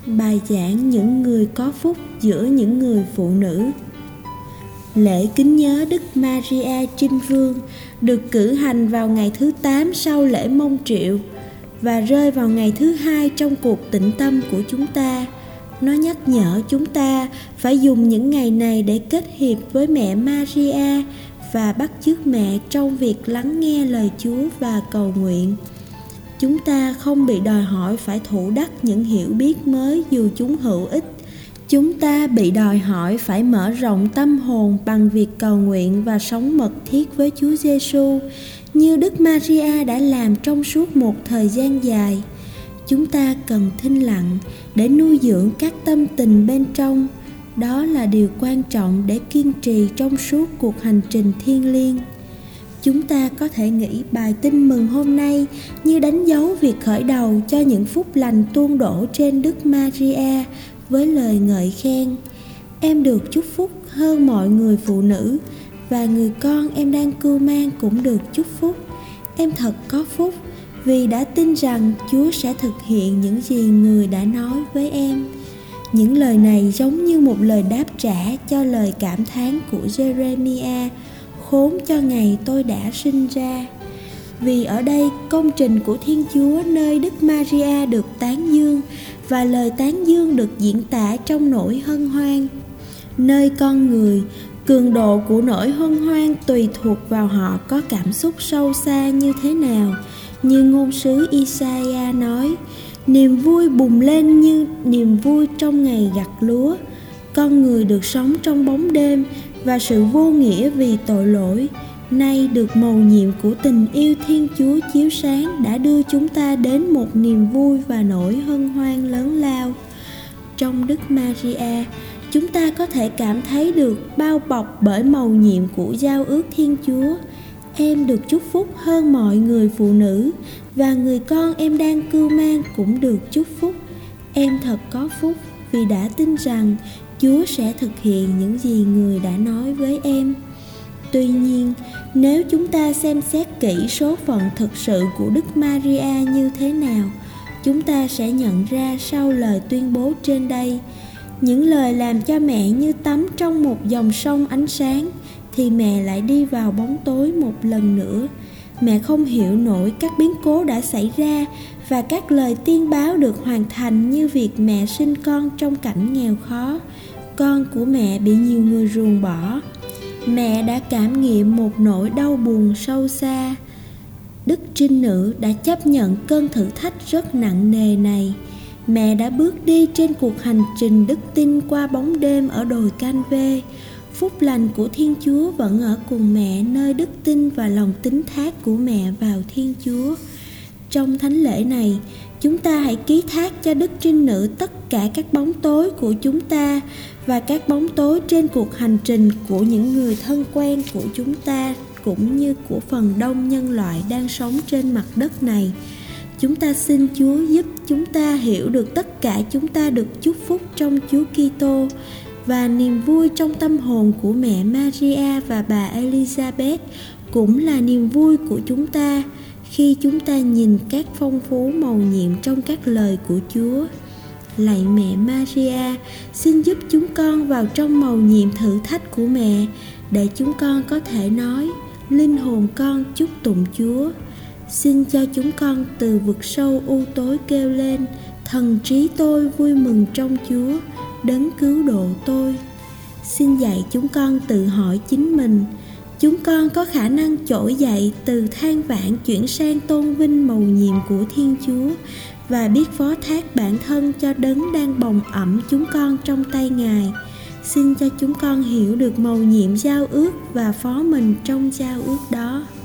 Bài giảng những người có phúc giữa những người phụ nữ. Lễ kính nhớ Đức Maria Trinh Vương được cử hành vào ngày thứ 8 sau lễ mông triệu và rơi vào ngày thứ 2 trong cuộc tĩnh tâm của chúng ta. Nó nhắc nhở chúng ta phải dùng những ngày này để kết hiệp với mẹ Maria và bắt chước mẹ trong việc lắng nghe lời Chúa và cầu nguyện. Chúng ta không bị đòi hỏi phải thủ đắc những hiểu biết mới dù chúng hữu ích. Chúng ta bị đòi hỏi phải mở rộng tâm hồn bằng việc cầu nguyện và sống mật thiết với Chúa Giêsu, như Đức Maria đã làm trong suốt một thời gian dài. Chúng ta cần thinh lặng để nuôi dưỡng các tâm tình bên trong. Đó là điều quan trọng để kiên trì trong suốt cuộc hành trình thiêng liêng. Chúng ta có thể nghĩ bài tin mừng hôm nay như đánh dấu việc khởi đầu cho những phúc lành tuôn đổ trên Đức Maria với lời ngợi khen. Em được chúc phúc hơn mọi người phụ nữ, và người con em đang cưu mang cũng được chúc phúc. Em thật có phúc vì đã tin rằng Chúa sẽ thực hiện những gì người đã nói với em. Những lời này giống như một lời đáp trả cho lời cảm thán của Jeremiah: khốn cho ngày tôi đã sinh ra. Vì ở đây công trình của Thiên Chúa nơi Đức Maria được tán dương, và lời tán dương được diễn tả trong nỗi hân hoan. Nơi con người, cường độ của nỗi hân hoan tùy thuộc vào họ có cảm xúc sâu xa như thế nào. Như ngôn sứ Isaiah nói: niềm vui bùng lên như niềm vui trong ngày gặt lúa. Con người được sống trong bóng đêm và sự vô nghĩa vì tội lỗi, nay được mầu nhiệm của tình yêu Thiên Chúa chiếu sáng đã đưa chúng ta đến một niềm vui và nỗi hân hoan lớn lao. Trong Đức Maria, chúng ta có thể cảm thấy được bao bọc bởi mầu nhiệm của giao ước Thiên Chúa. Em được chúc phúc hơn mọi người phụ nữ, và người con em đang cưu mang cũng được chúc phúc. Em thật có phúc vì đã tin rằng Chúa sẽ thực hiện những gì người đã nói với em. Tuy nhiên, nếu chúng ta xem xét kỹ số phận thực sự của Đức Maria như thế nào, chúng ta sẽ nhận ra sau lời tuyên bố trên đây, những lời làm cho mẹ như tắm trong một dòng sông ánh sáng, thì mẹ lại đi vào bóng tối một lần nữa. Mẹ không hiểu nổi các biến cố đã xảy ra, và các lời tiên báo được hoàn thành, như việc mẹ sinh con trong cảnh nghèo khó, con của mẹ bị nhiều người ruồng bỏ. Mẹ đã cảm nghiệm một nỗi đau buồn sâu xa. Đức Trinh Nữ đã chấp nhận cơn thử thách rất nặng nề này. Mẹ đã bước đi trên cuộc hành trình đức tin qua bóng đêm ở đồi Can Vê. Phúc lành của Thiên Chúa vẫn ở cùng mẹ nơi đức tin và lòng tín thác của mẹ vào Thiên Chúa. Trong thánh lễ này, chúng ta hãy ký thác cho Đức Trinh Nữ tất cả các bóng tối của chúng ta và các bóng tối trên cuộc hành trình của những người thân quen của chúng ta, cũng như của phần đông nhân loại đang sống trên mặt đất này. Chúng ta xin Chúa giúp chúng ta hiểu được tất cả chúng ta được chúc phúc trong Chúa Kitô, và niềm vui trong tâm hồn của mẹ Maria và bà Elizabeth cũng là niềm vui của chúng ta khi chúng ta nhìn các phong phú mầu nhiệm trong các lời của Chúa. Lạy mẹ Maria, xin giúp chúng con vào trong mầu nhiệm thử thách của mẹ, để chúng con có thể nói: linh hồn con chúc tụng Chúa. Xin cho chúng con từ vực sâu u tối kêu lên: thần trí tôi vui mừng trong Chúa, đấng cứu độ tôi. Xin dạy chúng con tự hỏi chính mình: chúng con có khả năng trỗi dậy từ than vãn chuyển sang tôn vinh mầu nhiệm của Thiên Chúa, và biết phó thác bản thân cho đấng đang bồng ẵm chúng con trong tay Ngài. Xin cho chúng con hiểu được mầu nhiệm giao ước và phó mình trong giao ước đó.